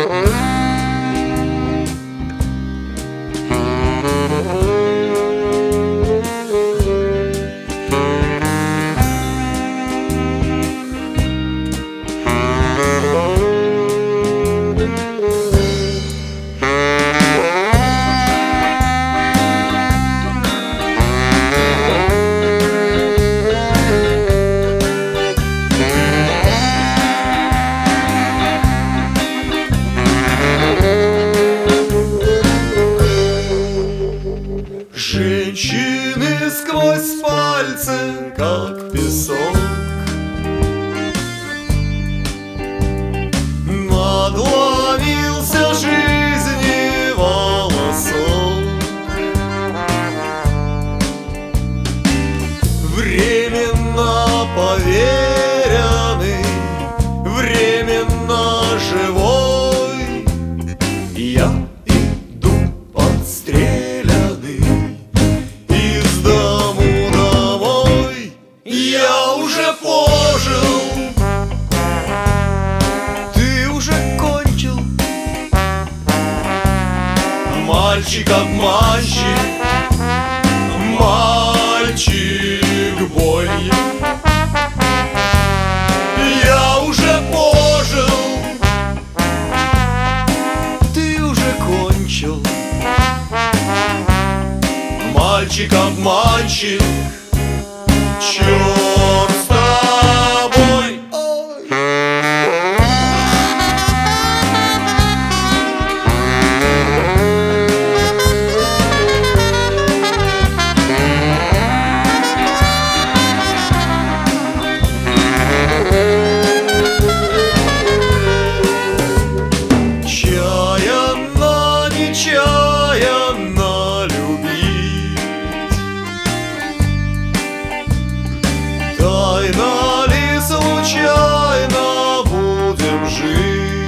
Женщины сквозь пальцы, как песок, надломился жизни волосок. Временно поверенный, временно живой, я иду подстреленный из дому домой. Я уже пожил, ты уже кончил, мальчик-обманщик, мальчик-боль. Я уже пожил, ты уже кончил, мальчик-обманщик, черт с тобой. Чаянно, нечаянно любить, тайно ли, случайно будем жить,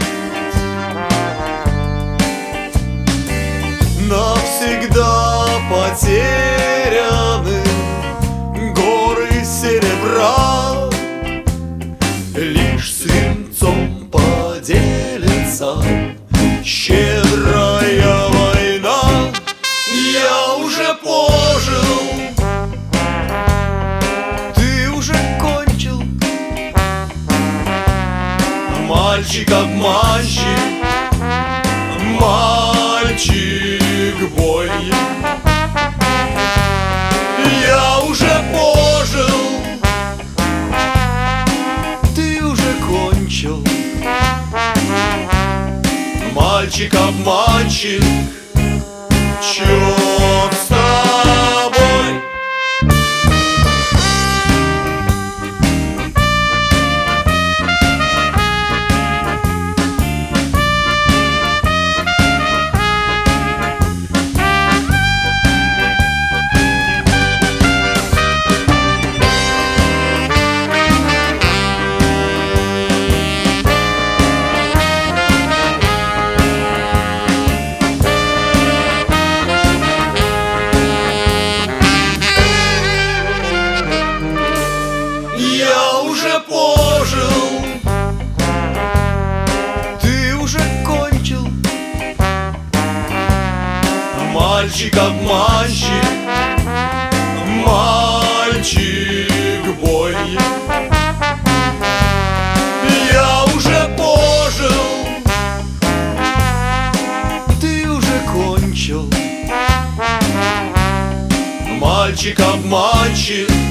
навсегда потеряны горы серебра, лишь свинцом поделится щедрая война. Я уже пожил, ты уже кончил, мальчик-обманщик, мальчик-боль. Я уже пожил, ты уже кончил, мальчик-обманщик, черт с тобой. Я уже пожил, ты уже кончил, мальчик-обманщик, мальчик-боль. Я уже пожил, ты уже кончил, мальчик-обманщик,